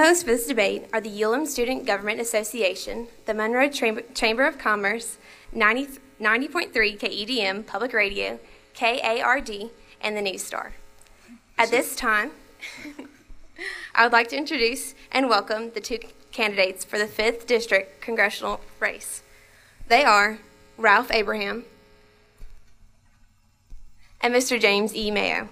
hosts for this debate are the Ulam Student Government Association, the Monroe Chamber of Commerce, 90.3 KEDM Public Radio, KARD, and the News Star. At this time, I would like to introduce and welcome the two candidates for the 5th District Congressional race. They are Ralph Abraham and Mr. James E. Mayo.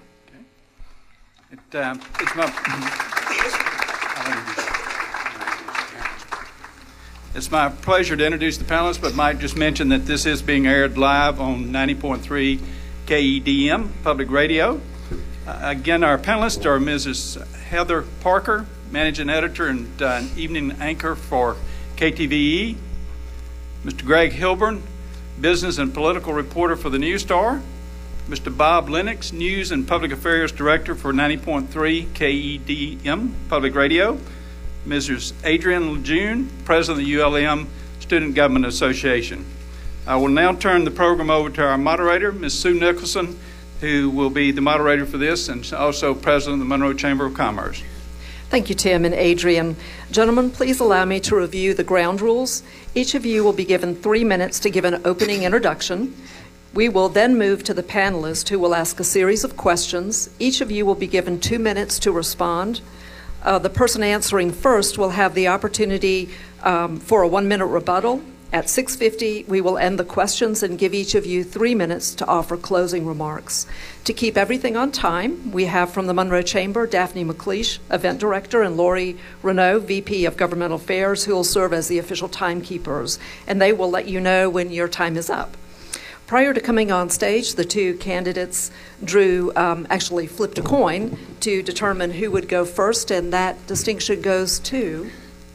It's my pleasure to introduce the panelists, but might just mention that this is being aired live on 90.3 KEDM Public Radio. Again, our panelists are Mrs. Heather Parker, Managing Editor and Evening Anchor for KTVE, Mr. Greg Hilburn, Business and Political Reporter for the News Star, Mr. Bob Lennox, News and Public Affairs Director for 90.3 KEDM Public Radio, Mrs. Adrienne Lejeune, President of the ULM Student Government Association. I will now turn the program over to our moderator, Ms. Sue Nicholson, who will be the moderator for this and also President of the Monroe Chamber of Commerce. Thank you, Tim and Adrienne. Gentlemen, please allow me to review the ground rules. Each of you will be given 3 minutes to give an opening introduction. We will then move to the panelists who will ask a series of questions. Each of you will be given 2 minutes to respond. The person answering first will have the opportunity for a 1-minute rebuttal. At 6:50, we will end the questions and give each of you 3 minutes to offer closing remarks. To keep everything on time, we have from the Monroe Chamber, Daphne McLeish, Event Director, and Lori Renault, VP of Governmental Affairs, who will serve as the official timekeepers, and they will let you know when your time is up. Prior to coming on stage, the two candidates actually flipped a coin to determine who would go first, and that distinction goes to,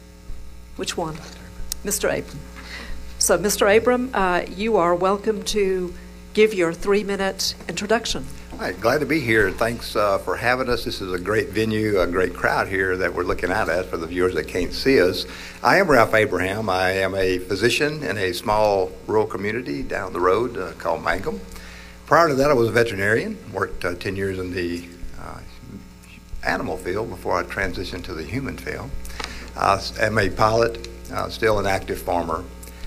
which one? Mr. Abram. So, Mr. Abram, you are welcome to give your 3-minute introduction. All right, glad to be here. Thanks for having us. This is a great venue, a great crowd here that we're looking out at for the viewers that can't see us. I am Ralph Abraham. I am a physician in a small rural community down the road called Mangum. Prior to that, I was a veterinarian, worked 10 years in the animal field before I transitioned to the human field. I am a pilot, still an active farmer,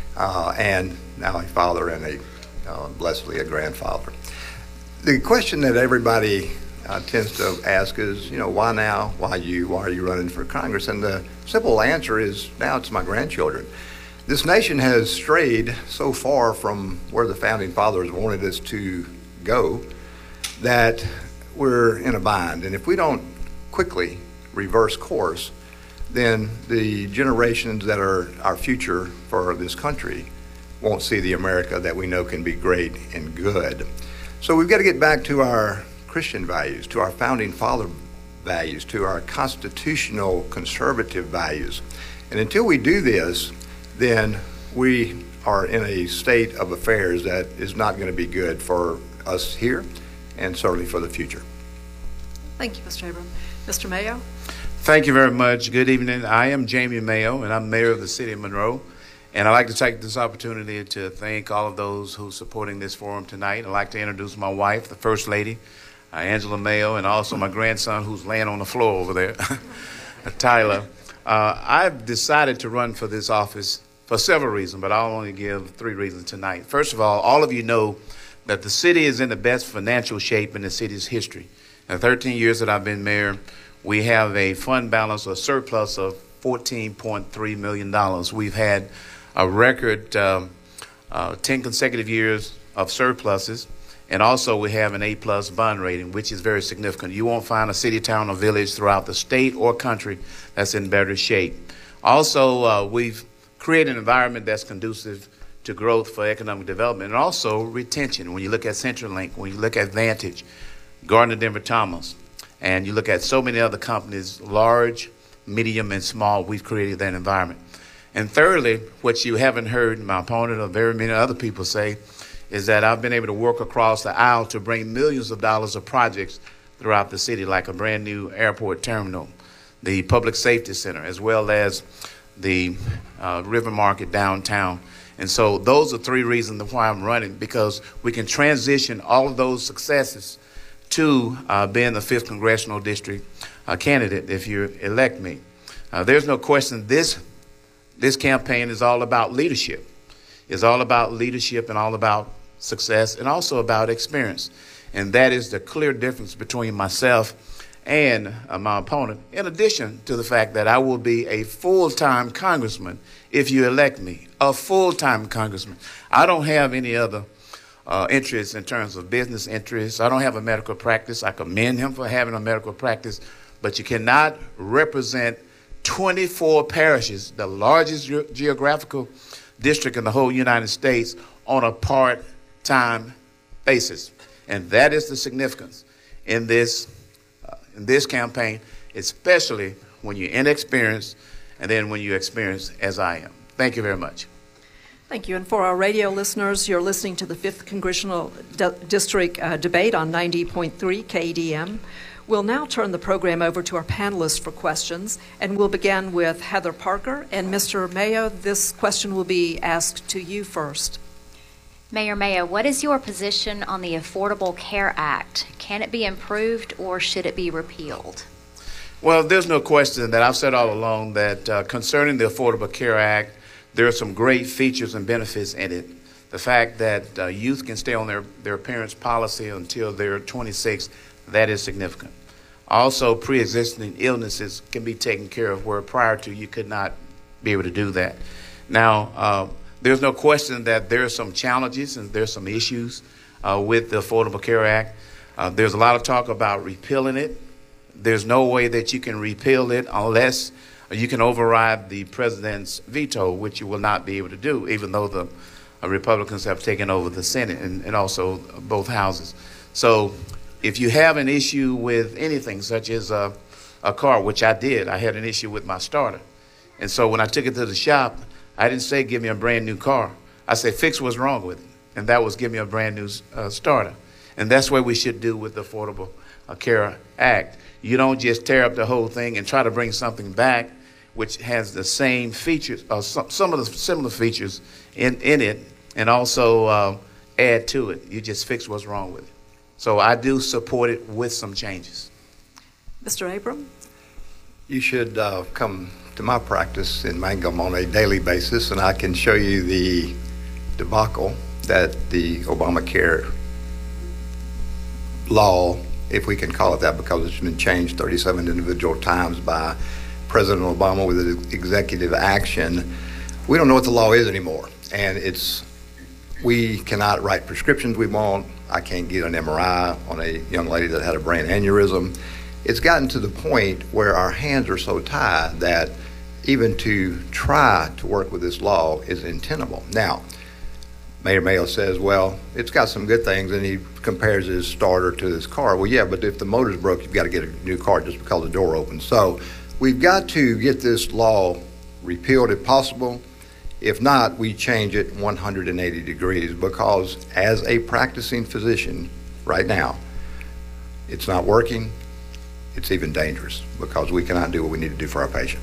and now a father and blessedly a grandfather. The question that everybody tends to ask is, why now? Why you? Why are you running for Congress? And the simple answer is, now it's my grandchildren. This nation has strayed so far from where the founding fathers wanted us to go that we're in a bind. And if we don't quickly reverse course, then the generations that are our future for this country won't see the America that we know can be great and good. So we've got to get back to our Christian values, to our founding father values, to our constitutional conservative values. And until we do this, then we are in a state of affairs that is not going to be good for us here and certainly for the future. Thank you, Mr. Abram. Mr. Mayo? Thank you very much. Good evening. I am Jamie Mayo, and I'm mayor of the city of Monroe. And I'd like to take this opportunity to thank all of those who are supporting this forum tonight. I'd like to introduce my wife, the First Lady, Angela Mayo, and also my grandson who's laying on the floor over there, Tyler. I've decided to run for this office for several reasons, but I'll only give 3 reasons tonight. First of all of you know that the city is in the best financial shape in the city's history. In the 13 years that I've been mayor, we have a fund balance, a surplus of $14.3 million. We've had a record 10 consecutive years of surpluses, and also we have an A+ bond rating, which is very significant. You won't find a city, town, or village throughout the state or country that's in better shape. Also, we've created an environment that's conducive to growth for economic development and also retention. When you look at CenturyLink, when you look at Vantage, Gardner Denver Thomas, and you look at so many other companies, large, medium, and small, we've created that environment. And thirdly, what you haven't heard my opponent or very many other people say is that I've been able to work across the aisle to bring millions of dollars of projects throughout the city, like a brand new airport terminal, the public safety center, as well as the River Market downtown. And so those are 3 reasons why I'm running, because we can transition all of those successes to being the 5th Congressional District candidate if you elect me. There's no question this campaign is all about leadership. It's all about leadership and all about success and also about experience. And that is the clear difference between myself and my opponent, in addition to the fact that I will be a full-time congressman if you elect me, a full-time congressman. I don't have any other interests in terms of business interests. I don't have a medical practice. I commend him for having a medical practice, but you cannot represent 24 parishes, the largest geographical district in the whole United States, on a part-time basis. And that is the significance in this campaign, especially when you're inexperienced and then when you're experienced as I am. Thank you very much. Thank you. And for our radio listeners, you're listening to the 5th Congressional District debate on 90.3 KDM. We'll now turn the program over to our panelists for questions, and we'll begin with Heather Parker. And Mr. Mayo, this question will be asked to you first. Mayor Mayo, what is your position on the Affordable Care Act? Can it be improved or should it be repealed? Well, there's no question that I've said all along that concerning the Affordable Care Act, there are some great features and benefits in it. The fact that youth can stay on their parents' policy until they're 26, that is significant. Also, pre-existing illnesses can be taken care of where prior to you could not be able to do that. Now, there's no question that there are some challenges and there's some issues with the Affordable Care Act. There's a lot of talk about repealing it. There's no way that you can repeal it unless you can override the president's veto, which you will not be able to do, even though the Republicans have taken over the Senate and also both houses. So if you have an issue with anything, such as a car, which I did, I had an issue with my starter. And so when I took it to the shop, I didn't say, give me a brand new car. I said, fix what's wrong with it. And that was give me a brand new starter. And that's what we should do with the Affordable Care Act. You don't just tear up the whole thing and try to bring something back which has the same features, or some of the similar features in it, and also add to it. You just fix what's wrong with it. So I do support it with some changes. Mr. Abram? You should come to my practice in Mangum on a daily basis, and I can show you the debacle that the Obamacare law, if we can call it that, because it's been changed 37 individual times by President Obama with executive action. We don't know what the law is anymore, and we cannot write prescriptions we want. I can't get an MRI on a young lady that had a brain aneurysm. It's gotten to the point where our hands are so tied that even to try to work with this law is untenable. Now, Mayor Mayo says, well, it's got some good things, and he compares his starter to his car. Well, yeah, but if the motor's broke, you've got to get a new car just because the door opens. So we've got to get this law repealed if possible. If not, we change it 180 degrees, because as a practicing physician right now, it's not working. It's even dangerous because we cannot do what we need to do for our patient.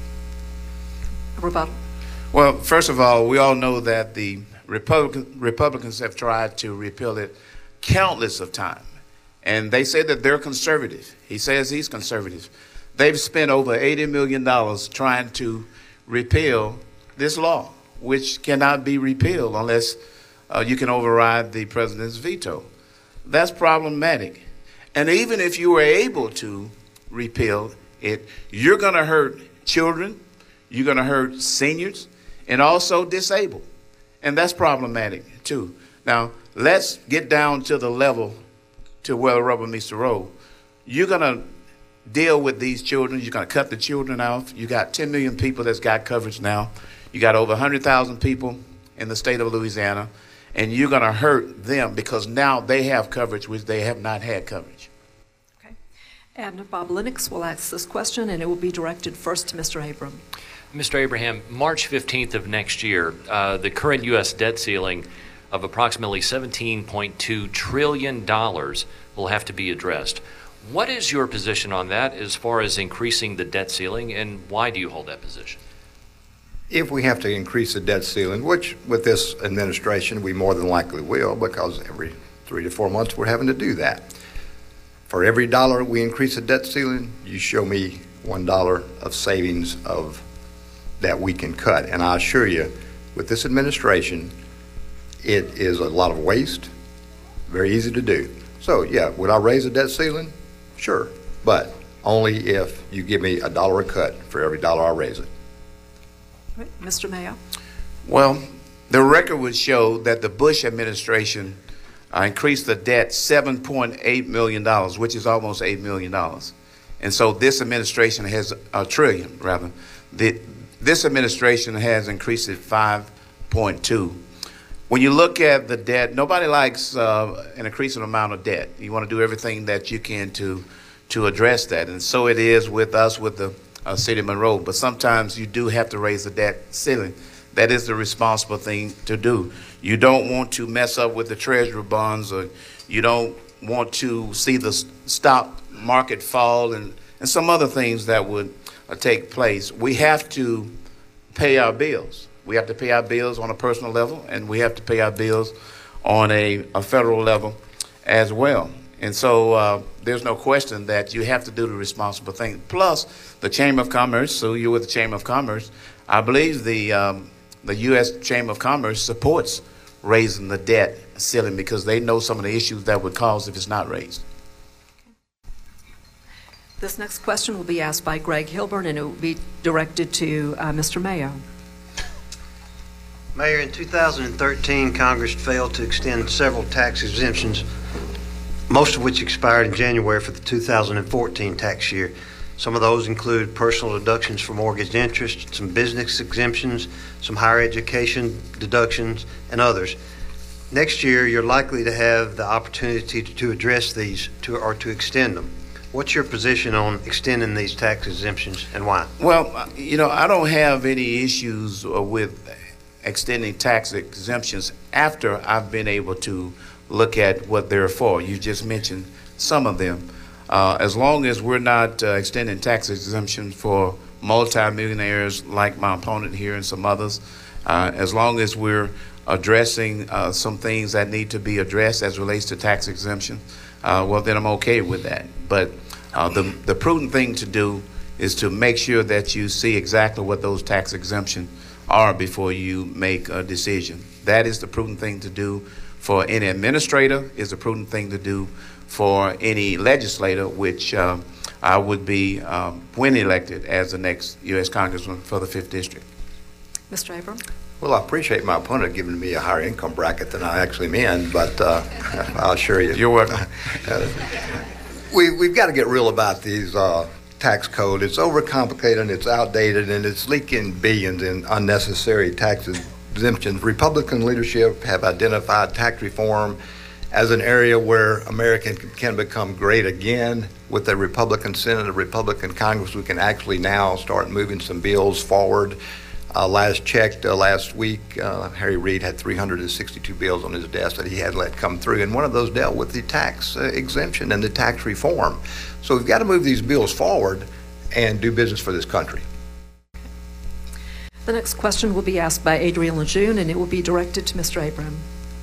Rebuttal. Well, first of all, we all know that the Republicans have tried to repeal it countless of times, and they say that they're conservative. He says he's conservative. They've spent over $80 million trying to repeal this law, which cannot be repealed unless you can override the president's veto. That's problematic. And even if you were able to repeal it, you're going to hurt children, you're going to hurt seniors, and also disabled. And that's problematic too. Now, let's get down to the level to where the rubber meets the road. You're going to deal with these children. You're going to cut the children out. You got 10 million people that's got coverage now. You got over 100,000 people in the state of Louisiana, and you're going to hurt them because now they have coverage which they have not had coverage. Okay. And Bob Lennox will ask this question, and it will be directed first to Mr. Abram. Mr. Abraham, March 15th of next year, the current U.S. debt ceiling of approximately $17.2 trillion will have to be addressed. What is your position on that as far as increasing the debt ceiling, and why do you hold that position? If we have to increase the debt ceiling, which with this administration we more than likely will, because every 3 to 4 months we're having to do that. For every dollar we increase the debt ceiling, you show me $1 of savings that we can cut. And I assure you, with this administration, it is a lot of waste, very easy to do. So, yeah, would I raise the debt ceiling? Sure, but only if you give me $1 a cut for every dollar I raise it. Right. Mr. Mayo? Well, the record would show that the Bush administration increased the debt $7.8 million, which is almost $8 million. And so this administration has a trillion, rather. This administration has increased it 5.2. When you look at the debt, nobody likes an increasing amount of debt. You want to do everything that you can to address that. And so it is with us, with the city of Monroe. But sometimes you do have to raise the debt ceiling. That is the responsible thing to do. You don't want to mess up with the treasury bonds, or you don't want to see the stock market fall and some other things that would take place. We have to pay our bills. We have to pay our bills on a personal level, and we have to pay our bills on a federal level as well. And so there's no question that you have to do the responsible thing. Plus, the Chamber of Commerce, so you're with the Chamber of Commerce, I believe the U.S. Chamber of Commerce supports raising the debt ceiling because they know some of the issues that would cause if it's not raised. This next question will be asked by Greg Hilburn, and it will be directed to Mr. Mayo. Mayor, in 2013, Congress failed to extend several tax exemptions, most of which expired in January for the 2014 tax year. Some of those include personal deductions for mortgage interest, some business exemptions, some higher education deductions, and others. Next year, you're likely to have the opportunity to address these or to extend them. What's your position on extending these tax exemptions and why? Well, I don't have any issues with extending tax exemptions after I've been able to look at what they're for. You just mentioned some of them. As long as we're not extending tax exemptions for multimillionaires like my opponent here and some others, as long as we're addressing some things that need to be addressed as relates to tax exemption, well, then I'm okay with that. But the prudent thing to do is to make sure that you see exactly what those tax exemptions are before you make a decision. That is the prudent thing to do for any administrator, is the prudent thing to do for any legislator, which I would be when elected as the next U.S. Congressman for the 5th District. Mr. Abram? Well, I appreciate my opponent giving me a higher income bracket than I actually am in, but I'll assure you. You're welcome. We've got to get real about these tax code. It's overcomplicated, it's outdated, and it's leaking billions in unnecessary tax exemptions. Republican leadership have identified tax reform as an area where America can become great again. With a Republican Senate, a Republican Congress, we can actually now start moving some bills forward. Last checked last week, Harry Reid had 362 bills on his desk that he had let come through, and one of those dealt with the tax exemption and the tax reform. So we've got to move these bills forward and do business for this country. The next question will be asked by Adrienne Lejeune, and it will be directed to Mr. Abram.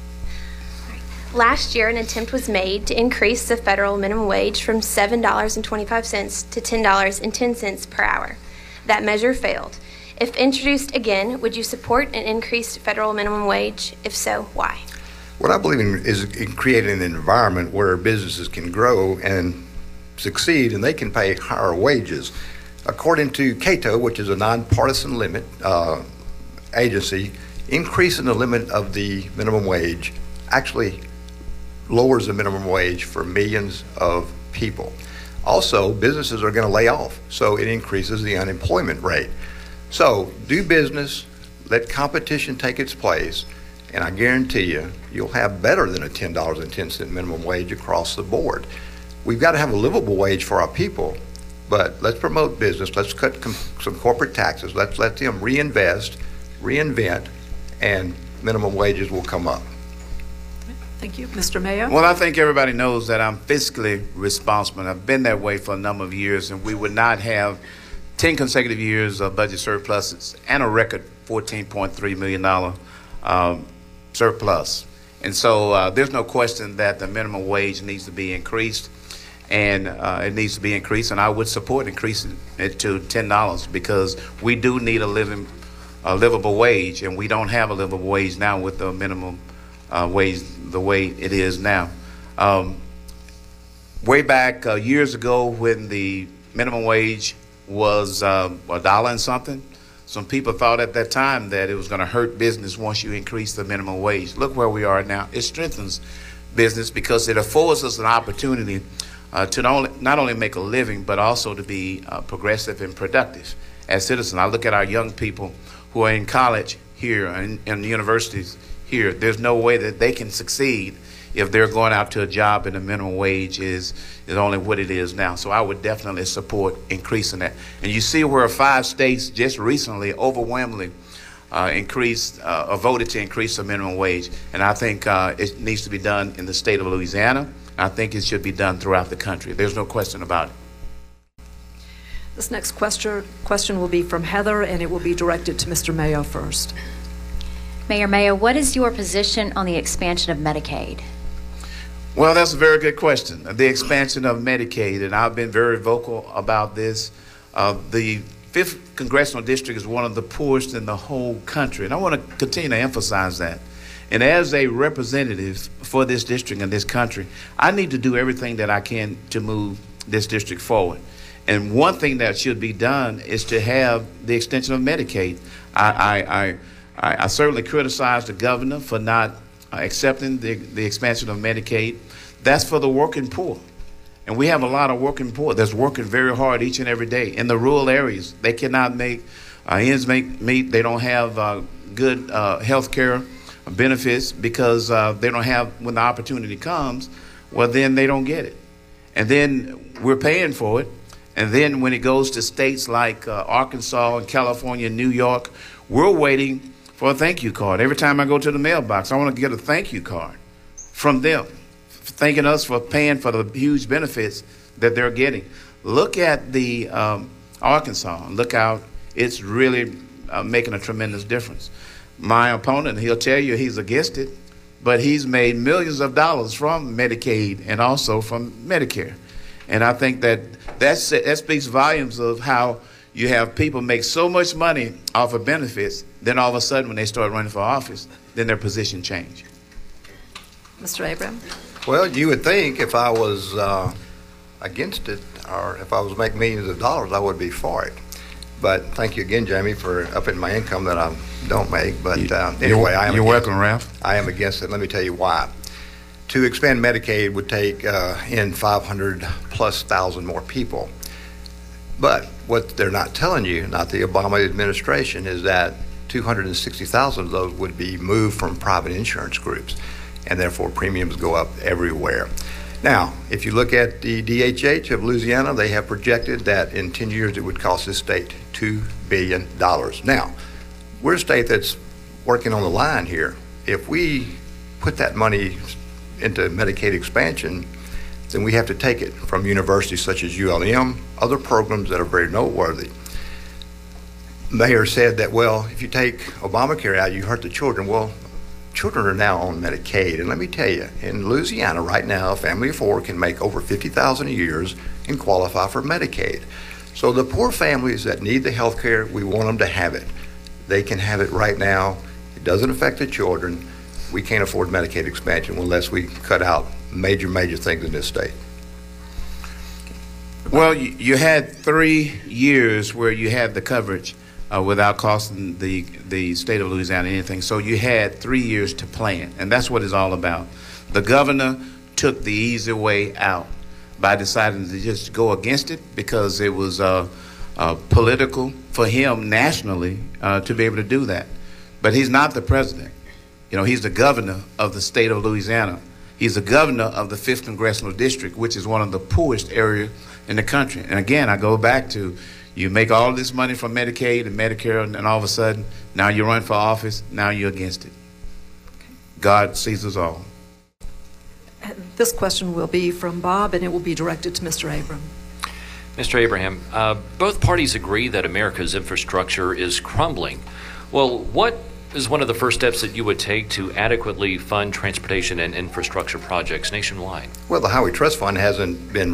Last year, an attempt was made to increase the federal minimum wage from $7.25 to $10.10 per hour. That measure failed. If introduced again, would you support an increased federal minimum wage? If so, why? What I believe in is in creating an environment where businesses can grow and succeed, and they can pay higher wages. According to Cato, which is a nonpartisan limit agency, increasing the limit of the minimum wage actually lowers the minimum wage for millions of people. Also, businesses are going to lay off, so it increases the unemployment rate. So do business, let competition take its place, and I guarantee you, you'll have better than a $10.10 minimum wage across the board. We've got to have a livable wage for our people, but let's promote business, let's cut some corporate taxes, let's let them reinvest, reinvent, and minimum wages will come up. Thank you. Mr. Mayo? Well, I think everybody knows that I'm fiscally responsible. I've been that way for a number of years, and we would not have 10 consecutive years of budget surpluses and a record $14.3 million surplus. And so there's no question that the minimum wage needs to be increased. and it needs to be increased, and I would support increasing it to $10 because we do need a livable wage, and we don't have a livable wage now with the minimum wage the way it is now. Way back years ago when the minimum wage was $1 and something, some people thought at that time that it was going to hurt business once you increase the minimum wage. Look where we are now. It strengthens business because it affords us an opportunity to not only make a living, but also to be progressive and productive as citizens. I look at our young people who are in college here and in universities here. There's no way that they can succeed if they're going out to a job and the minimum wage is only what it is now. So I would definitely support increasing that. And you see where 5 states just recently overwhelmingly voted to increase the minimum wage. And I think it needs to be done in the state of Louisiana. I think it should be done throughout the country. There's no question about it. This next question will be from Heather, and it will be directed to Mr. Mayo first. Mayor Mayo, what is your position on the expansion of Medicaid? Well, that's a very good question. The expansion of Medicaid, and I've been very vocal about this. The 5th Congressional District is one of the poorest in the whole country, and I want to continue to emphasize that. And as a representative for this district and this country, I need to do everything that I can to move this district forward. And one thing that should be done is to have the extension of Medicaid. I certainly criticize the governor for not accepting the expansion of Medicaid. That's for the working poor. And we have a lot of working poor that's working very hard each and every day. In the rural areas, they cannot make ends meet. They don't have good health care benefits because they don't have, when the opportunity comes, well, then they don't get it. And then we're paying for it. And then when it goes to states like Arkansas and California and New York, we're waiting for a thank you card. Every time I go to the mailbox, I want to get a thank you card from them, thanking us for paying for the huge benefits that they're getting. Look at the Arkansas. Look out. It's really making a tremendous difference. My opponent, he'll tell you he's against it, but he's made millions of dollars from Medicaid and also from Medicare. And I think that speaks volumes of how you have people make so much money off of benefits, then all of a sudden when they start running for office, then their position change. Mr. Abraham? Well, you would think if I was against it, or if I was making millions of dollars, I would be for it. But thank you again, Jamie, for upping my income that I don't make. But anyway, You're welcome, Ralph. I am against it. Let me tell you why. To expand Medicaid would take in 500,000+ more people. But what they're not telling you, not the Obama administration, is that 260,000 of those would be moved from private insurance groups, and therefore premiums go up everywhere. Now, if you look at the DHH of Louisiana, they have projected that in 10 years it would cost this state $2 billion. Now, we're a state that's working on the line here. If we put that money into Medicaid expansion, then we have to take it from universities such as ULM, other programs that are very noteworthy. Mayor said that, well, if you take Obamacare out, you hurt the children. Well, children are now on Medicaid. And let me tell you, in Louisiana right now, a family of 4 can make over $50,000 a year and qualify for Medicaid. So the poor families that need the health care, we want them to have it. They can have it right now. It doesn't affect the children. We can't afford Medicaid expansion unless we cut out major things in this state. Well, you had 3 years where you had the coverage without costing the state of Louisiana anything. So you had 3 years to plan, and that's what it's all about. The governor took the easy way out by deciding to just go against it because it was political for him nationally to be able to do that. But he's not the president. You know, he's the governor of the state of Louisiana. He's the governor of the 5th Congressional District, which is one of the poorest areas in the country. And again, I go back to, you make all this money from Medicaid and Medicare, and all of a sudden, now you run for office, now you're against it. God sees us all. This question will be from Bob, and it will be directed to Mr. Abraham. Mr. Abraham, both parties agree that America's infrastructure is crumbling. Well, what is one of the first steps that you would take to adequately fund transportation and infrastructure projects nationwide? Well, the Highway Trust Fund hasn't been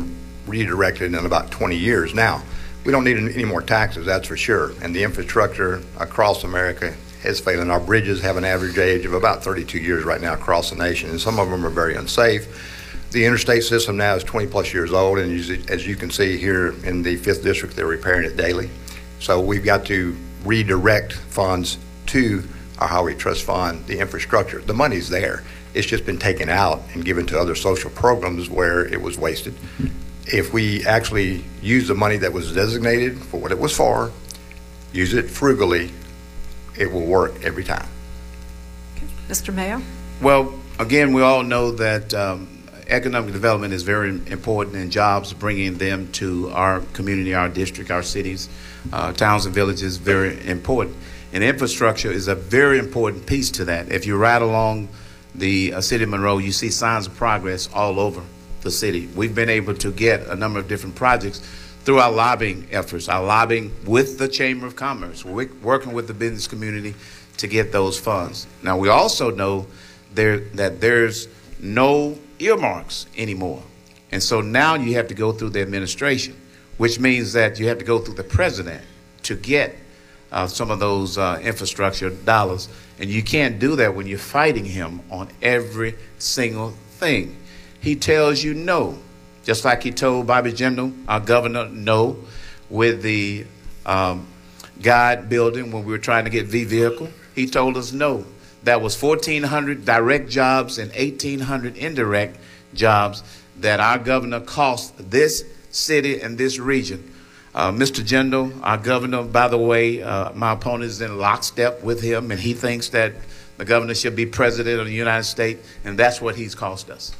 redirected in about 20 years. Now, we don't need any more taxes, that's for sure. And the infrastructure across America is failing. Our bridges have an average age of about 32 years right now across the nation, and some of them are very unsafe. The interstate system now is 20 plus years old, and as you can see here in the 5th District, they're repairing it daily. So we've got to redirect funds to our Highway Trust Fund, the infrastructure. The money's there. It's just been taken out and given to other social programs where it was wasted. If we actually use the money that was designated for what it was for, use it frugally, it will work every time. Mr. Mayor? Well, again, we all know that economic development is very important, and jobs, bringing them to our community, our district, our cities, towns and villages, very important. And infrastructure is a very important piece to that. If you ride along the city of Monroe, you see signs of progress all over the city. We've been able to get a number of different projects through our lobbying efforts, our lobbying with the Chamber of Commerce. We're working with the business community to get those funds. Now, we also know that there's no earmarks anymore. And so now you have to go through the administration, which means that you have to go through the president to get some of those infrastructure dollars. And you can't do that when you're fighting him on every single thing. He tells you no, just like he told Bobby Jindal, our governor, no, with the guide building when we were trying to get V-vehicle. He told us no. That was 1,400 direct jobs and 1,800 indirect jobs that our governor cost this city and this region. Mr. Jindal, our governor, by the way, my opponent is in lockstep with him, and he thinks that the governor should be president of the United States, and that's what he's cost us.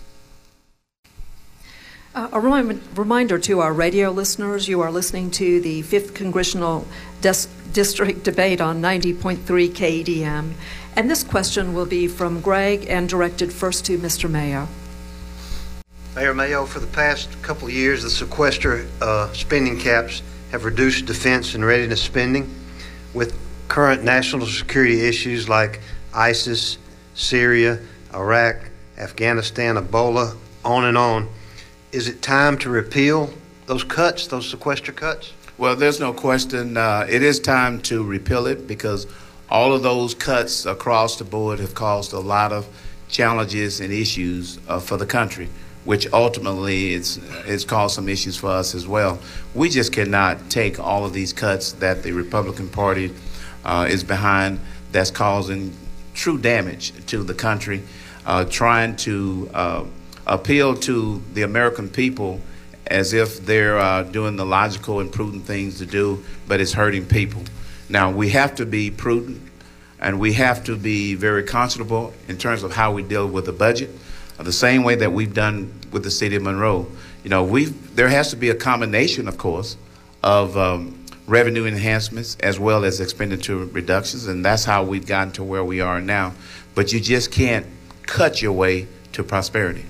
A reminder to our radio listeners, you are listening to the 5th Congressional District debate on 90.3 KEDM. And this question will be from Greg and directed first to Mr. Mayo. Mayor Mayo, for the past couple of years, the sequester spending caps have reduced defense and readiness spending. With current national security issues like ISIS, Syria, Iraq, Afghanistan, Ebola, on and on, is it time to repeal those cuts, those sequester cuts? Well, there's no question. It is time to repeal it, because all of those cuts across the board have caused a lot of challenges and issues for the country, which ultimately it's caused some issues for us as well. We just cannot take all of these cuts that the Republican Party is behind, that's causing true damage to the country, trying to appeal to the American people as if they're doing the logical and prudent things to do, but it's hurting people. Now, we have to be prudent, and we have to be very conscionable in terms of how we deal with the budget, the same way that we've done with the city of Monroe. You know, there has to be a combination, of course, of revenue enhancements as well as expenditure reductions, and that's how we've gotten to where we are now. But you just can't cut your way to prosperity.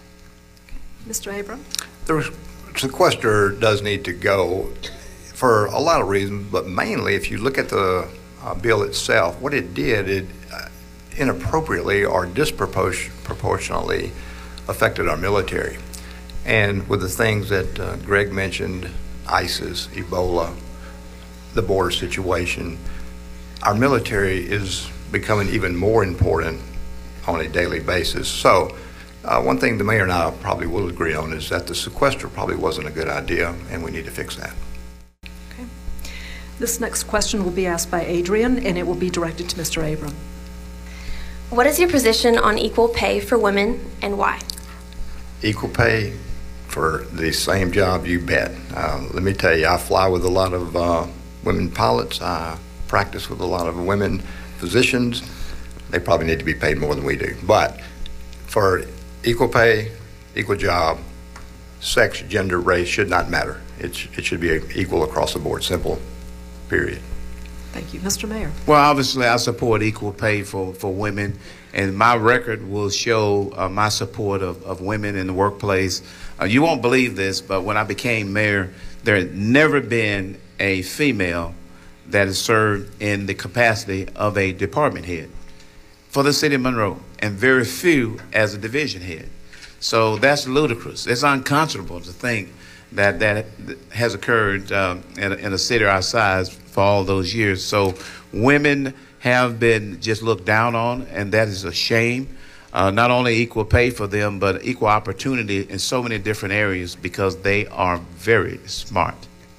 Mr. Abram? The sequester does need to go for a lot of reasons, but mainly if you look at the bill itself, what it did, it inappropriately or disproportionately affected our military. And with the things that Greg mentioned, ISIS, Ebola, the border situation, our military is becoming even more important on a daily basis. So one thing the mayor and I probably will agree on is that the sequester probably wasn't a good idea, and we need to fix that. Okay. This next question will be asked by Adrian, and it will be directed to Mr. Abram. What is your position on equal pay for women, and why? Equal pay for the same job, you bet. Let me tell you, I fly with a lot of women pilots. I practice with a lot of women physicians. They probably need to be paid more than we do. But for equal pay, equal job, sex, gender, race should not matter. It should be equal across the board, simple, period. Thank you. Mr. Mayor. Well, obviously, I support equal pay for women, and my record will show my support of women in the workplace. You won't believe this, but when I became mayor, there had never been a female that has served in the capacity of a department head for the city of Monroe, and very few as a division head. So that's ludicrous. It's unconscionable to think that has occurred in a city our size for all those years. So women have been just looked down on, and that is a shame. Not only equal pay for them, but equal opportunity in so many different areas because they are very smart.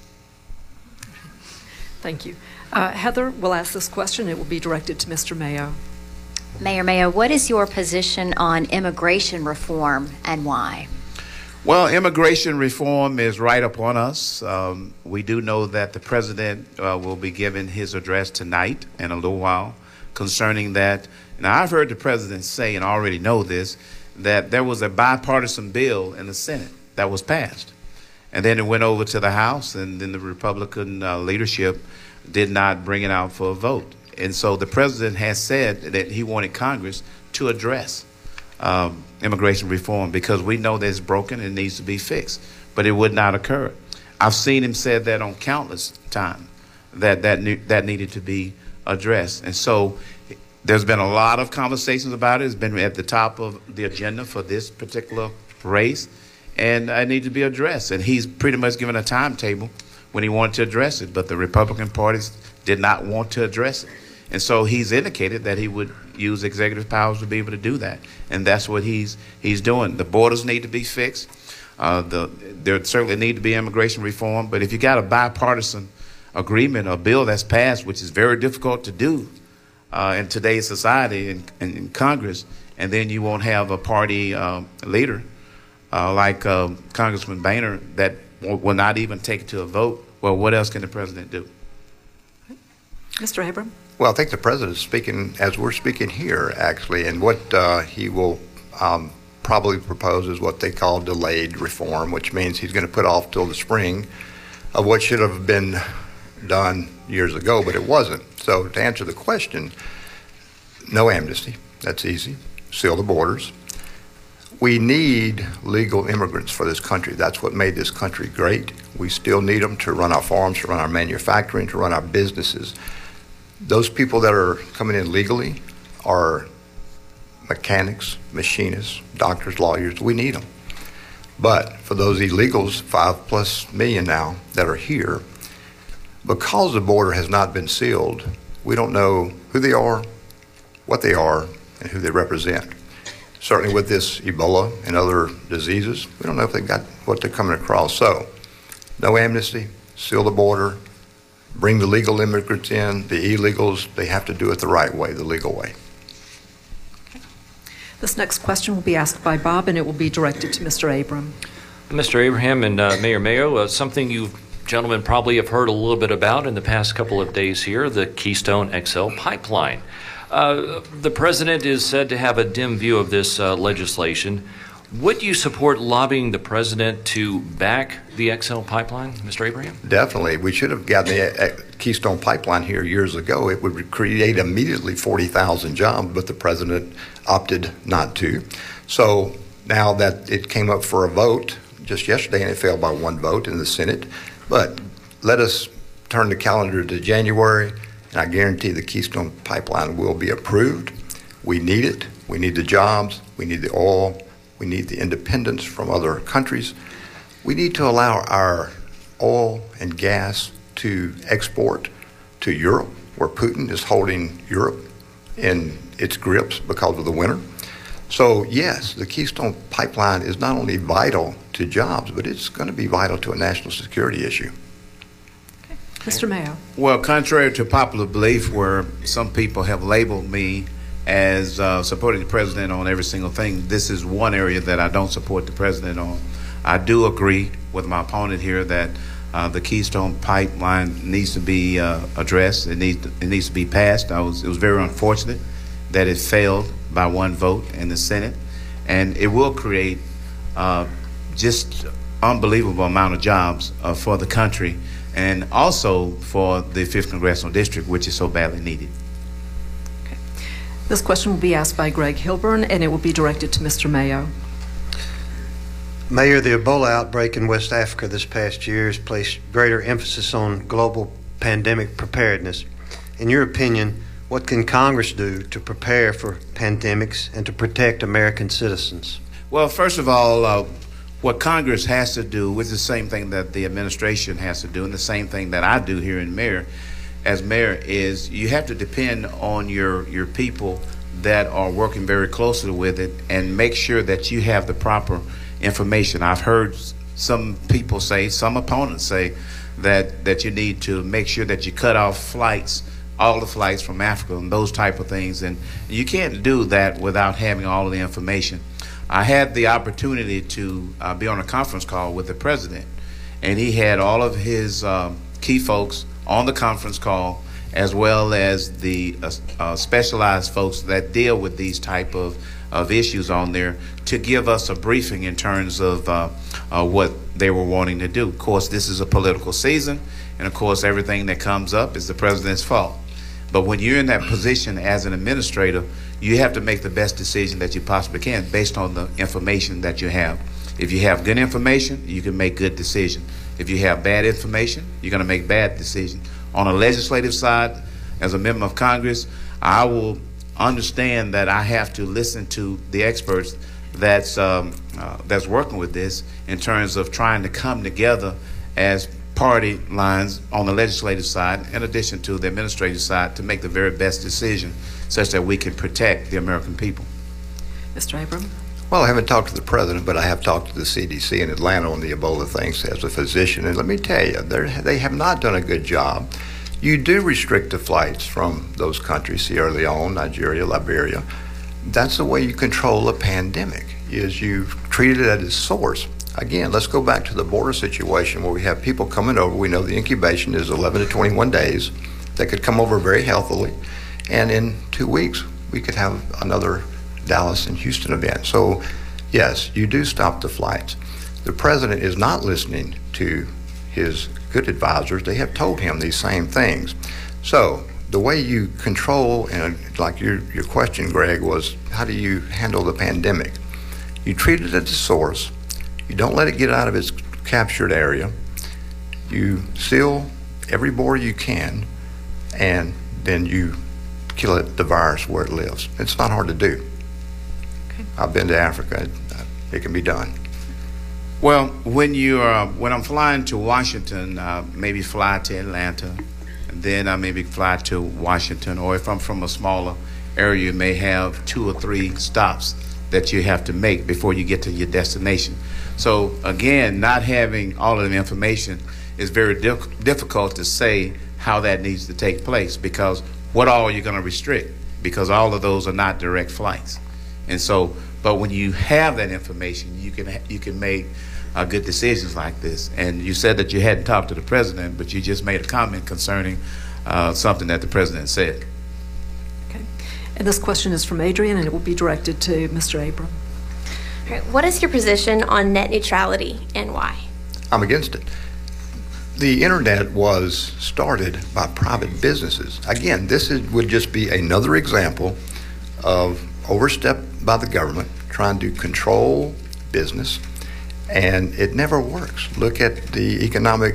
Thank you. Heather will ask this question. It will be directed to Mr. Mayo. Mayor Mayo, what is your position on immigration reform and why? Well, immigration reform is right upon us. We do know that the president will be giving his address tonight in a little while concerning that. Now, I've heard the president say, and I already know this, that there was a bipartisan bill in the Senate that was passed. And then it went over to the House, and then the Republican leadership did not bring it out for a vote. And so the president has said that he wanted Congress to address immigration reform because we know that it's broken and needs to be fixed, but it would not occur. I've seen him say that on countless times that needed to be addressed. And so there's been a lot of conversations about it. It's been at the top of the agenda for this particular race, and it needs to be addressed. And he's pretty much given a timetable when he wanted to address it, but the Republican parties did not want to address it. And so he's indicated that he would use executive powers to be able to do that, and that's what he's doing. The borders need to be fixed. There certainly need to be immigration reform, but if you got a bipartisan agreement, a bill that's passed, which is very difficult to do in today's society and in Congress, and then you won't have a party leader like Congressman Boehner that will not even take it to a vote, well, what else can the president do? Mr. Abram? Well, I think the president is speaking as we're speaking here, actually, and what he will probably propose is what they call delayed reform, which means he's going to put off till the spring of what should have been done years ago, but it wasn't. So to answer the question, no amnesty. That's easy. Seal the borders. We need legal immigrants for this country. That's what made this country great. We still need them to run our farms, to run our manufacturing, to run our businesses. Those people that are coming in legally are mechanics, machinists, doctors, lawyers. We need them. But for those illegals, 5+ million now that are here, because the border has not been sealed, we don't know who they are, what they are, and who they represent. Certainly with this Ebola and other diseases, we don't know if they've got what they're coming across. So, no amnesty, seal the border, bring the legal immigrants in. The illegals, they have to do it the right way, the legal way. This next question will be asked by Bob, and it will be directed to Mr. Abram. Mr. Abraham and Mayor Mayo, something you gentlemen probably have heard a little bit about in the past couple of days here, the Keystone XL pipeline. The president is said to have a dim view of this legislation. Would you support lobbying the president to back the XL pipeline, Mr. Abraham? Definitely. We should have gotten the Keystone pipeline here years ago. It would create immediately 40,000 jobs, but the president opted not to. So now that it came up for a vote just yesterday, and it failed by one vote in the Senate, but let us turn the calendar to January, and I guarantee the Keystone pipeline will be approved. We need it. We need the jobs. We need the oil. We need the independence from other countries. We need to allow our oil and gas to export to Europe, where Putin is holding Europe in its grips because of the winter. So yes, the Keystone pipeline is not only vital to jobs, but it's going to be vital to a national security issue. Mr. Mayo. Well, contrary to popular belief where some people have labeled me as supporting the president on every single thing, this is one area that I don't support the president on. I do agree with my opponent here that the Keystone pipeline needs to be addressed. It needs to be passed. It was very unfortunate that it failed by one vote in the Senate, and it will create just unbelievable amount of jobs for the country and also for the 5th Congressional District, which is so badly needed. Okay. This question will be asked by Greg Hilburn, and it will be directed to Mr. Mayo. Mayor, the Ebola outbreak in West Africa this past year has placed greater emphasis on global pandemic preparedness. In your opinion, what can Congress do to prepare for pandemics and to protect American citizens? Well, first of all, what Congress has to do, which is the same thing that the administration has to do, and the same thing that I do here as mayor, is you have to depend on your people that are working very closely with it and make sure that you have the proper information. I've heard some people say, some opponents say, that you need to make sure that you cut off flights, all the flights from Africa and those type of things, and you can't do that without having all of the information. I had the opportunity to be on a conference call with the president, and he had all of his key folks on the conference call, as well as the specialized folks that deal with these type of issues on there, to give us a briefing in terms of what they were wanting to do. Of course, this is a political season, and of course, everything that comes up is the president's fault. But when you're in that position as an administrator, you have to make the best decision that you possibly can based on the information that you have. If you have good information, you can make good decisions. If you have bad information, you're going to make bad decisions. On a legislative side, as a member of Congress, I will understand that I have to listen to the experts that's working with this in terms of trying to come together as party lines on the legislative side, in addition to the administrative side, to make the very best decision such that we can protect the American people. Mr. Abram? Well, I haven't talked to the president, but I have talked to the CDC in Atlanta on the Ebola thing as a physician. And let me tell you, they have not done a good job. You do restrict the flights from those countries, Sierra Leone, Nigeria, Liberia. That's the way you control a pandemic, is you treat it at its source. Again, let's go back to the border situation where we have people coming over. We know the incubation is 11 to 21 days. They could come over very healthily, and in 2 weeks, we could have another Dallas and Houston event. So, yes, you do stop the flights. The president is not listening to his good advisors. They have told him these same things. So, the way you control, and like your question, Greg, was how do you handle the pandemic? You treat it at the source. You don't let it get out of its captured area. You seal every border you can, and then you kill the virus where it lives. It's not hard to do. Okay. I've been to Africa. It can be done. Well, when I'm flying to Washington, maybe fly to Atlanta, and then I maybe fly to Washington, or if I'm from a smaller area, you may have 2 or 3 stops that you have to make before you get to your destination. So again, not having all of the information is very difficult to say how that needs to take place, because what all are you going to restrict? Because all of those are not direct flights. And so, but when you have that information, you can make good decisions like this. And you said that you hadn't talked to the president, but you just made a comment concerning something that the president said. Okay. And this question is from Adrian, and it will be directed to Mr. Abram. All right, what is your position on net neutrality and why? I'm against it. The internet was started by private businesses. Again, this would just be another example of overstep by the government trying to control business, and it never works. Look at the economic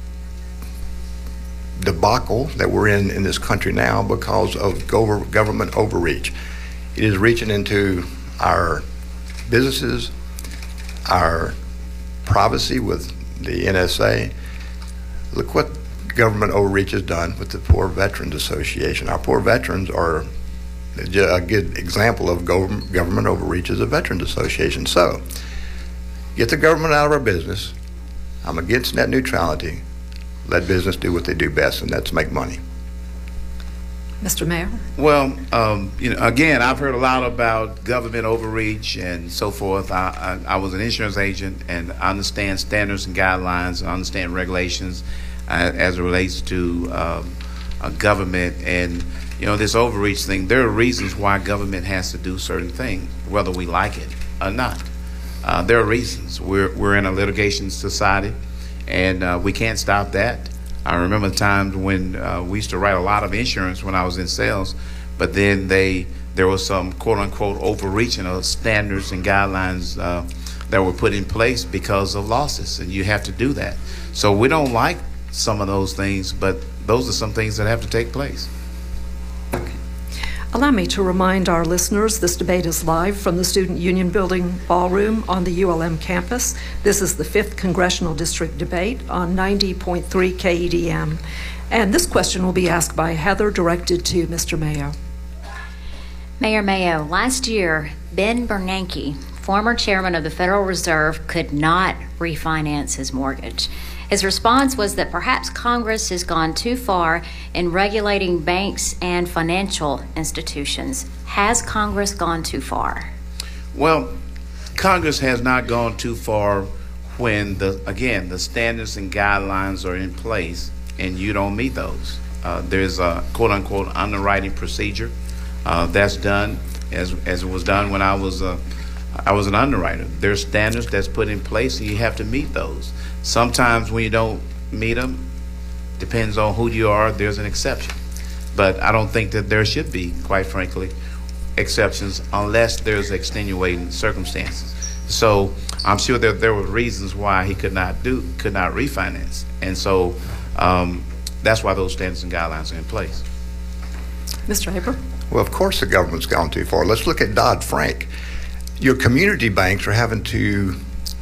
debacle that we're in this country now because of government overreach. It is reaching into our businesses, our privacy with the NSA. Look what government overreach has done with the Poor Veterans Association. Our poor veterans are a good example of government overreach as a Veterans Association. So, get the government out of our business. I'm against net neutrality. Let business do what they do best, and that's make money. Mr. Mayor? Well, again, I've heard a lot about government overreach and so forth. I was an insurance agent, and I understand standards and guidelines. I understand regulations as it relates to government. And, this overreach thing, there are reasons why government has to do certain things, whether we like it or not. There are reasons. We're in a litigation society, and we can't stop that. I remember times when we used to write a lot of insurance when I was in sales, but then there was some quote-unquote overreaching of standards and guidelines that were put in place because of losses, and you have to do that. So we don't like some of those things, but those are some things that have to take place. Allow me to remind our listeners this debate is live from the Student Union Building Ballroom on the ULM campus. This is the 5th Congressional District debate on 90.3 KEDM. And this question will be asked by Heather, directed to Mr. Mayo. Mayor Mayo, last year, Ben Bernanke, former chairman of the Federal Reserve, could not refinance his mortgage. His response was that perhaps Congress has gone too far in regulating banks and financial institutions. Has Congress gone too far? Well, Congress has not gone too far when, the standards and guidelines are in place and you don't meet those. There's a quote-unquote underwriting procedure that's done as it was done when I was an underwriter. There's standards that's put in place and you have to meet those. Sometimes when you don't meet them, depends on who you are, there's an exception. But I don't think that there should be, quite frankly, exceptions unless there's extenuating circumstances. So I'm sure that there were reasons why he could not refinance. And so that's why those standards and guidelines are in place. Mr. Haber? Well, of course the government's gone too far. Let's look at Dodd-Frank. Your community banks are having to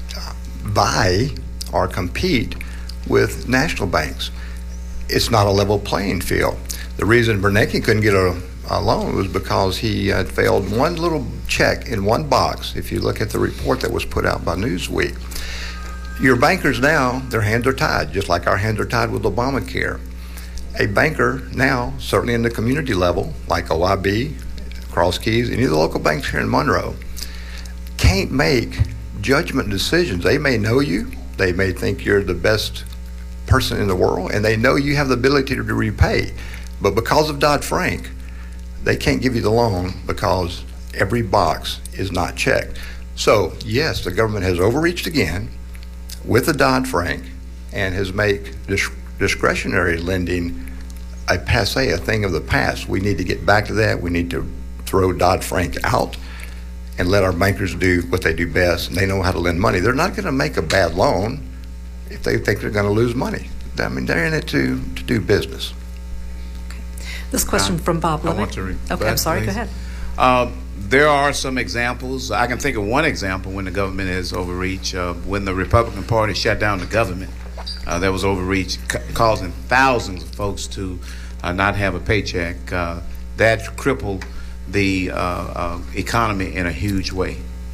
vie or compete with national banks. It's not a level playing field. The reason Bernanke couldn't get a loan was because he had failed one little check in one box. If you look at the report that was put out by Newsweek, your bankers now, their hands are tied, just like our hands are tied with Obamacare. A banker now, certainly in the community level, like OIB, Cross Keys, any of the local banks here in Monroe, can't make judgment decisions. They may know you, they may think you're the best person in the world, and they know you have the ability to repay. But because of Dodd-Frank, they can't give you the loan because every box is not checked. So, yes, the government has overreached again with the Dodd-Frank and has made discretionary lending a passé, a thing of the past. We need to get back to that. We need to throw Dodd-Frank out and let our bankers do what they do best, and they know how to lend money. They're not going to make a bad loan if they think they're going to lose money. I mean, they're in it to do business. Okay. This question from Bob Lennox. I want to okay, I'm sorry, please. Go ahead. There are some examples. I can think of one example when the government has overreached. When the Republican Party shut down the government, there was overreach, causing thousands of folks to not have a paycheck. That crippled the economy in a huge way.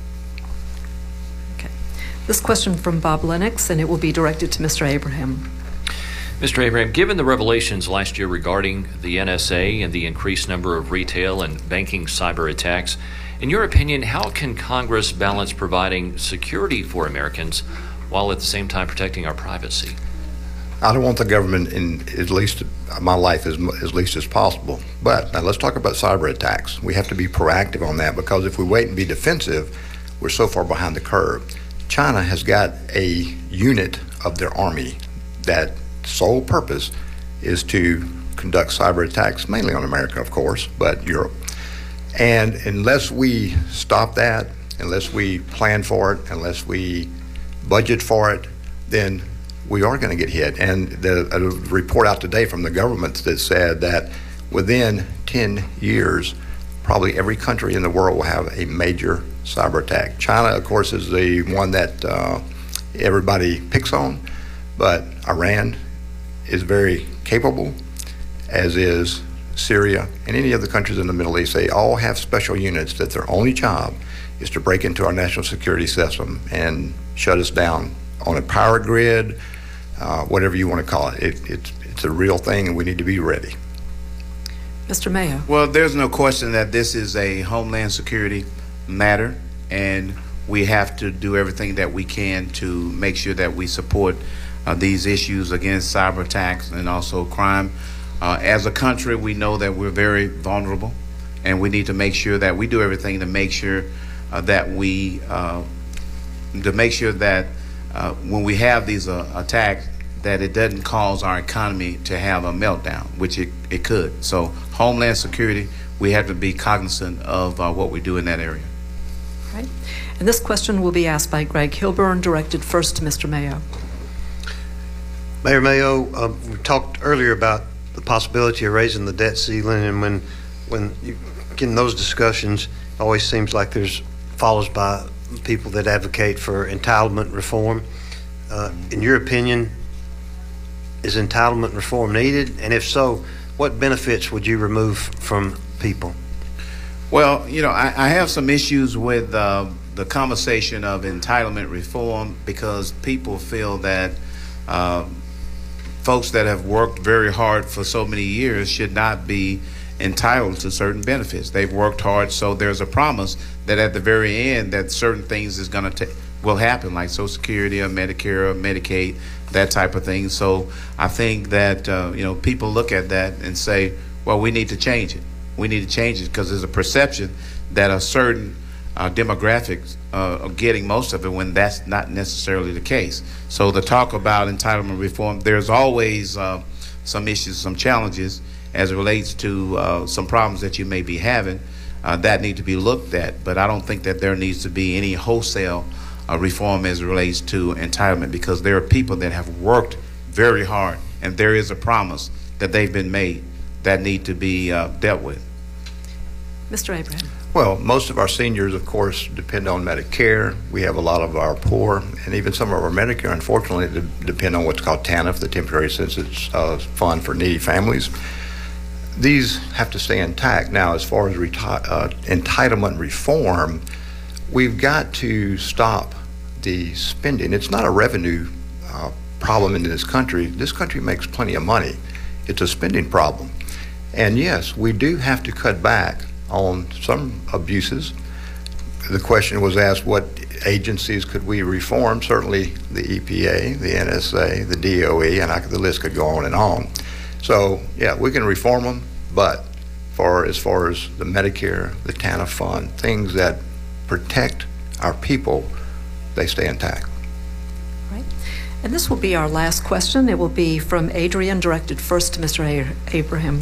Okay. This question from Bob Lennox, and it will be directed to Mr. Abraham. Mr. Abraham, given the revelations last year regarding the NSA and the increased number of retail and banking cyber attacks, in your opinion, how can Congress balance providing security for Americans while at the same time protecting our privacy? I don't want the government in at least my life as least as possible. But now let's talk about cyber attacks. We have to be proactive on that, because if we wait and be defensive, we're so far behind the curve. China has got a unit of their army that sole purpose is to conduct cyber attacks, mainly on America, of course, but Europe. And unless we stop that, unless we plan for it, unless we budget for it, then we are going to get hit. And a report out today from the government that said that within 10 years, probably every country in the world will have a major cyber attack. China, of course, is the one that everybody picks on, but Iran is very capable, as is Syria and any of the countries in the Middle East. They all have special units that their only job is to break into our national security system and shut us down on a power grid, whatever you want to call it. It's a real thing, and we need to be ready. Mr. Mayo. Well, there's no question that this is a homeland security matter, and we have to do everything that we can to make sure that we support these issues against cyber attacks and also crime. As a country, we know that we're very vulnerable, and we need to make sure that we do everything to make sure that when we have these attacks, that it doesn't cause our economy to have a meltdown, which it could. So homeland security, we have to be cognizant of what we do in that area. Right. And this question will be asked by Greg Hilburn, directed first to Mr. Mayo. Mayor Mayo, we talked earlier about the possibility of raising the debt ceiling, and when when you get in those discussions, it always seems like there's follows by people that advocate for entitlement reform. In your opinion, is entitlement reform needed? And if so, what benefits would you remove from people? Well, I have some issues with the conversation of entitlement reform because people feel that folks that have worked very hard for so many years should not be entitled to certain benefits. They've worked hard, so there's a promise that at the very end that certain things will happen, like Social Security or Medicare or Medicaid, that type of thing. So I think that people look at that and say, well, we need to change it. We need to change it because there's a perception that a certain demographics are getting most of it when that's not necessarily the case. So the talk about entitlement reform, there's always some issues, some challenges as it relates to some problems that you may be having that need to be looked at. But I don't think that there needs to be any wholesale reform as it relates to entitlement because there are people that have worked very hard and there is a promise that they've been made that need to be dealt with. Mr. Abraham. Well, most of our seniors, of course, depend on Medicare. We have a lot of our poor, and even some of our Medicare, unfortunately, depend on what's called TANF, the Temporary Assistance Fund for Needy Families. These have to stay intact. Now, as far as entitlement reform, we've got to stop the spending. It's not a revenue problem in this country. This country makes plenty of money. It's a spending problem. And yes, we do have to cut back on some abuses. The question was asked, what agencies could we reform? Certainly the EPA, the NSA, the DOE, and the list could go on and on. So yeah, we can reform them, but as far as the Medicare, the TANF fund, things that protect our people, they stay intact. Right. And this will be our last question. It will be from Adrian, directed first to Mr. Abraham.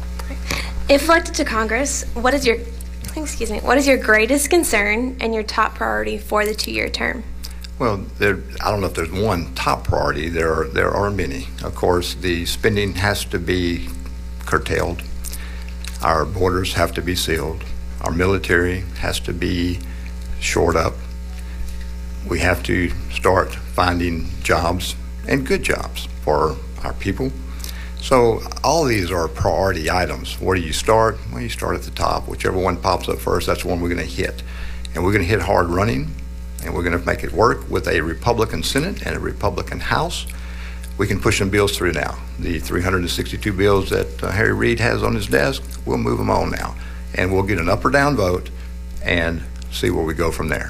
If elected to Congress, what is your greatest concern and your top priority for the 2-year term? Well, I don't know if there's one top priority. There are many. Of course, the spending has to be curtailed. Our borders have to be sealed. Our military has to be shored up. We have to start finding jobs and good jobs for our people. So all these are priority items. Where do you start? Well, you start at the top. Whichever one pops up first, that's the one we're going to hit. And we're going to hit hard running, and we're going to make it work with a Republican Senate and a Republican House. We can push some bills through now. The 362 bills that Harry Reid has on his desk, we'll move them on now. And we'll get an up or down vote and see where we go from there.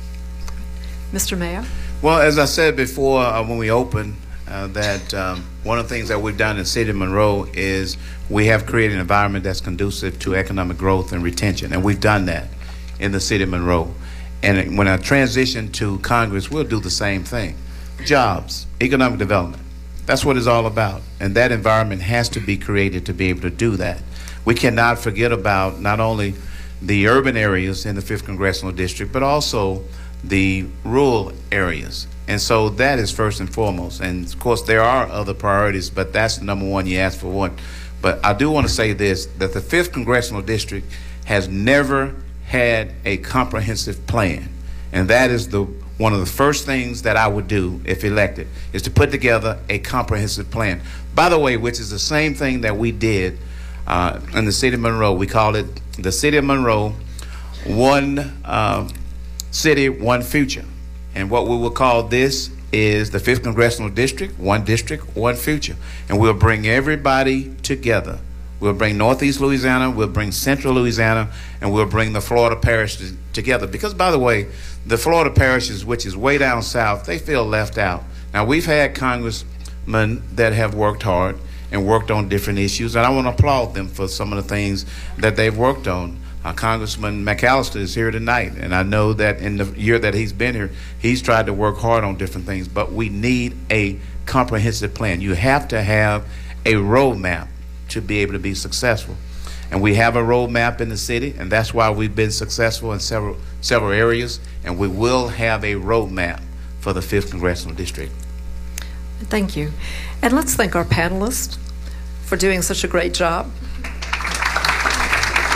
Mr. Mayor? Well, as I said before when we opened, that one of the things that we've done in the city of Monroe is we have created an environment that's conducive to economic growth and retention, and we've done that in the city of Monroe. And when I transition to Congress, we'll do the same thing. Jobs, economic development, that's what it's all about, and that environment has to be created to be able to do that. We cannot forget about not only the urban areas in the 5th Congressional District, but also the rural areas. And so that is first and foremost. And of course, there are other priorities, but that's number one. You asked for one. But I do want to say this, that the 5th Congressional District has never had a comprehensive plan. And that is one of the first things that I would do if elected, is to put together a comprehensive plan. By the way, which is the same thing that we did in the city of Monroe. We called it the City of Monroe, One City, One Future. And what we will call this is the 5th Congressional District, One Future. And we'll bring everybody together. We'll bring Northeast Louisiana, we'll bring Central Louisiana, and we'll bring the Florida parishes together. Because, by the way, the Florida parishes, which is way down south, they feel left out. Now, we've had congressmen that have worked hard and worked on different issues, and I want to applaud them for some of the things that they've worked on. Congressman McAllister is here tonight, and I know that in the year that he's been here, he's tried to work hard on different things, but we need a comprehensive plan. You have to have a roadmap to be able to be successful. And we have a roadmap in the city, and that's why we've been successful in several areas, and we will have a roadmap for the 5th Congressional District. Thank you. And let's thank our panelists for doing such a great job.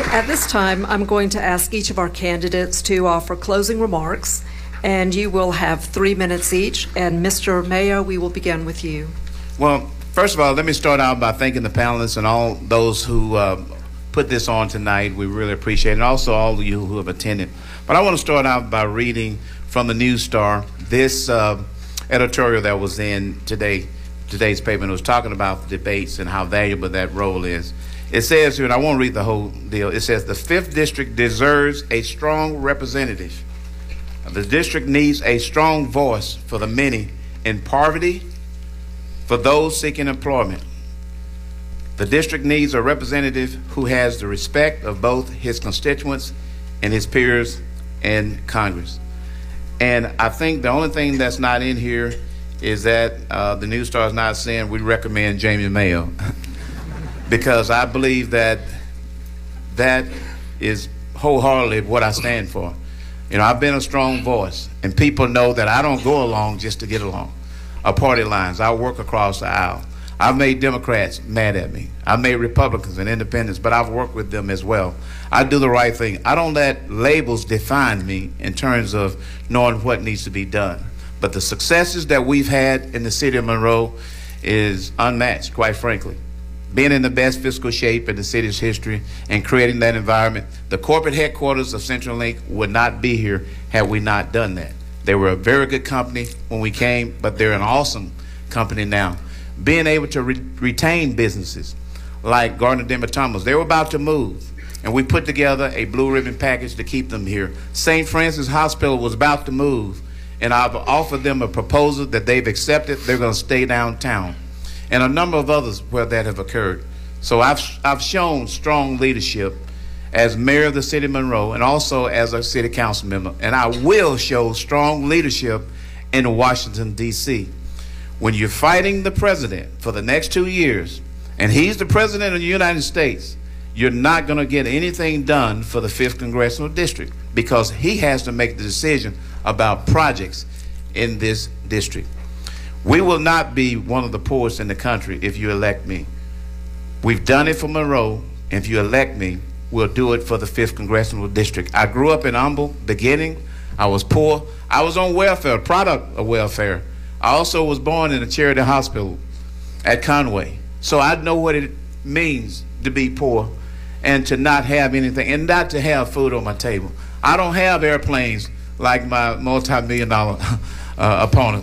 At this time, I'm going to ask each of our candidates to offer closing remarks, and you will have 3 minutes each. And Mr. Mayo, we will begin with you. Well, first of all, let me start out by thanking the panelists and all those who put this on tonight. We really appreciate it, and also all of you who have attended. But I want to start out by reading from the News Star this editorial that was in today's paper, and it was talking about the debates and how valuable that role is. It says here, and I won't read the whole deal, it says the 5th District deserves a strong representative. The district needs a strong voice for the many in poverty, for those seeking employment. The district needs a representative who has the respect of both his constituents and his peers in Congress. And I think the only thing that's not in here is that the News Star is not saying we recommend Jamie Mayo. Because I believe that is wholeheartedly what I stand for. You know, I've been a strong voice, and people know that I don't go along just to get along. Party lines, I work across the aisle. I've made Democrats mad at me. I've made Republicans and independents, but I've worked with them as well. I do the right thing. I don't let labels define me in terms of knowing what needs to be done. But the successes that we've had in the city of Monroe is unmatched, quite frankly. Being in the best fiscal shape in the city's history and creating that environment. The corporate headquarters of CenturyLink would not be here had we not done that. They were a very good company when we came, but they're an awesome company now. Being able to retain businesses like Gardner Denver Thomas, they were about to move, and we put together a blue ribbon package to keep them here. St. Francis Hospital was about to move, and I've offered them a proposal that they've accepted. They're going to stay downtown. And a number of others where that have occurred. So I've shown strong leadership as mayor of the city of Monroe and also as a city council member. And I will show strong leadership in Washington, D.C. When you're fighting the president for the next 2 years, and he's the president of the United States, you're not going to get anything done for the 5th Congressional District because he has to make the decision about projects in this district. We will not be one of the poorest in the country if you elect me. We've done it for Monroe. If you elect me, we'll do it for the 5th Congressional District. I grew up in humble beginning. I was poor. I was on welfare, product of welfare. I also was born in a charity hospital at Conway. So I know what it means to be poor and to not have anything and not to have food on my table. I don't have airplanes like my multi-million-dollar opponent.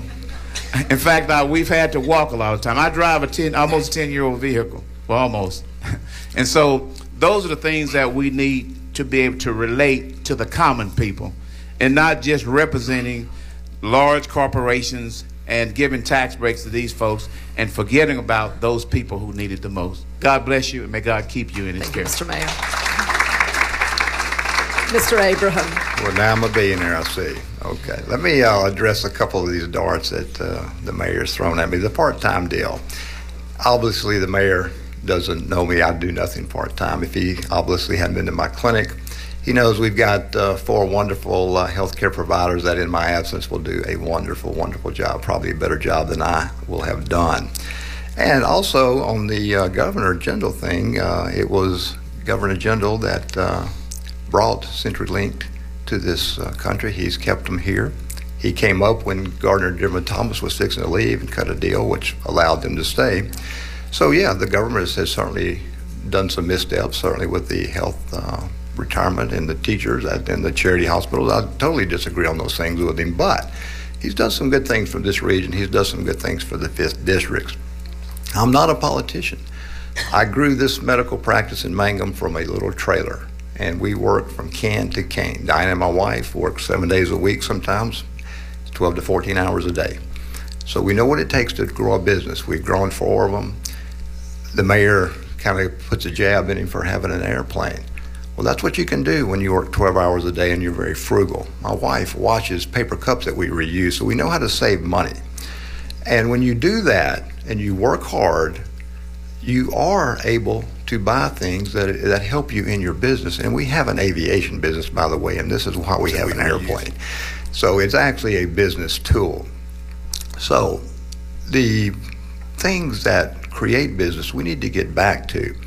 In fact, we've had to walk a lot of time. I drive almost 10-year-old vehicle, well, almost. And so those are the things that we need to be able to relate to the common people and not just representing large corporations and giving tax breaks to these folks and forgetting about those people who need it the most. God bless you, and may God keep you in his care. Thank you, Mr. Mayor. Mr. Abraham. Well, now I'm a billionaire, I see. Okay. Let me address a couple of these darts that the mayor's thrown at me. The part-time deal. Obviously, the mayor doesn't know me. I do nothing part-time. If he obviously hadn't been to my clinic, he knows we've got 4 wonderful healthcare providers that in my absence will do a wonderful, wonderful job, probably a better job than I will have done. And also on the Governor General thing, it was Governor General that brought CenturyLink to this country. He's kept them here. He came up when Gardner Denver Thomas was fixing to leave and cut a deal which allowed them to stay. So yeah, the government has certainly done some missteps, certainly with the health retirement and the teachers and the charity hospitals. I totally disagree on those things with him, but he's done some good things for this region. He's done some good things for the 5th District. I'm not a politician. I grew this medical practice in Mangum from a little trailer, and we worked from can to cane. Diane and my wife work 7 days a week sometimes, 12 to 14 hours a day. So we know what it takes to grow a business. We've grown 4 of them. The mayor kind of puts a jab in him for having an airplane. Well, that's what you can do when you work 12 hours a day and you're very frugal. My wife washes paper cups that we reuse, so we know how to save money. And when you do that and you work hard, you are able to buy things that help you in your business. And we have an aviation business, by the way, and this is why we have an airplane. So it's actually a business tool. So the things that create business, we need to get back to.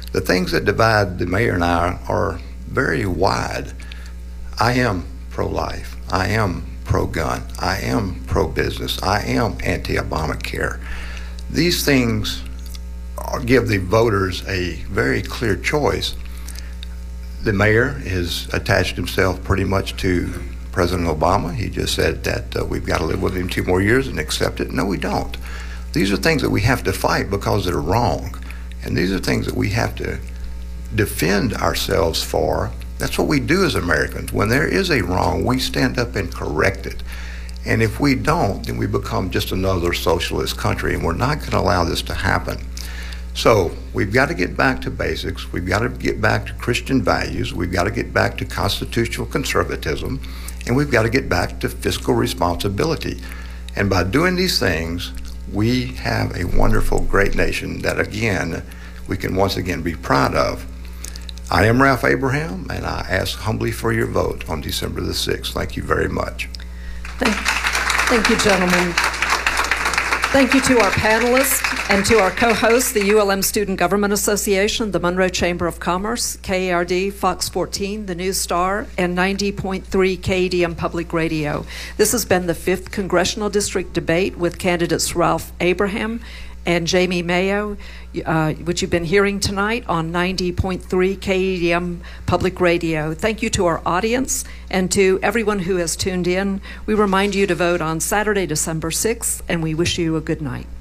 The things that divide the mayor and I are very wide. I am pro-life. I am pro-gun. I am pro-business. I am anti-Obamacare. These things give the voters a very clear choice. The mayor has attached himself pretty much to President Obama. He just said that we've got to live with him 2 more years and accept it. No, we don't. These are things that we have to fight because they're wrong. And these are things that we have to defend ourselves for. That's what we do as Americans. When there is a wrong, we stand up and correct it. And if we don't, then we become just another socialist country, and we're not going to allow this to happen. So we've got to get back to basics. We've got to get back to Christian values. We've got to get back to constitutional conservatism, and we've got to get back to fiscal responsibility. And by doing these things, we have a wonderful, great nation that, again, we can once again be proud of. I am Ralph Abraham, and I ask humbly for your vote on December the 6th. Thank you very much. Thank you, gentlemen. Thank you to our panelists and to our co-hosts, the ULM Student Government Association, the Monroe Chamber of Commerce, KARD, Fox 14, the News Star, and 90.3 KEDM Public Radio. This has been the 5th Congressional District Debate with candidates Ralph Abraham and Jamie Mayo, which you've been hearing tonight on 90.3 KEDM Public Radio. Thank you to our audience and to everyone who has tuned in. We remind you to vote on Saturday, December 6th, and we wish you a good night.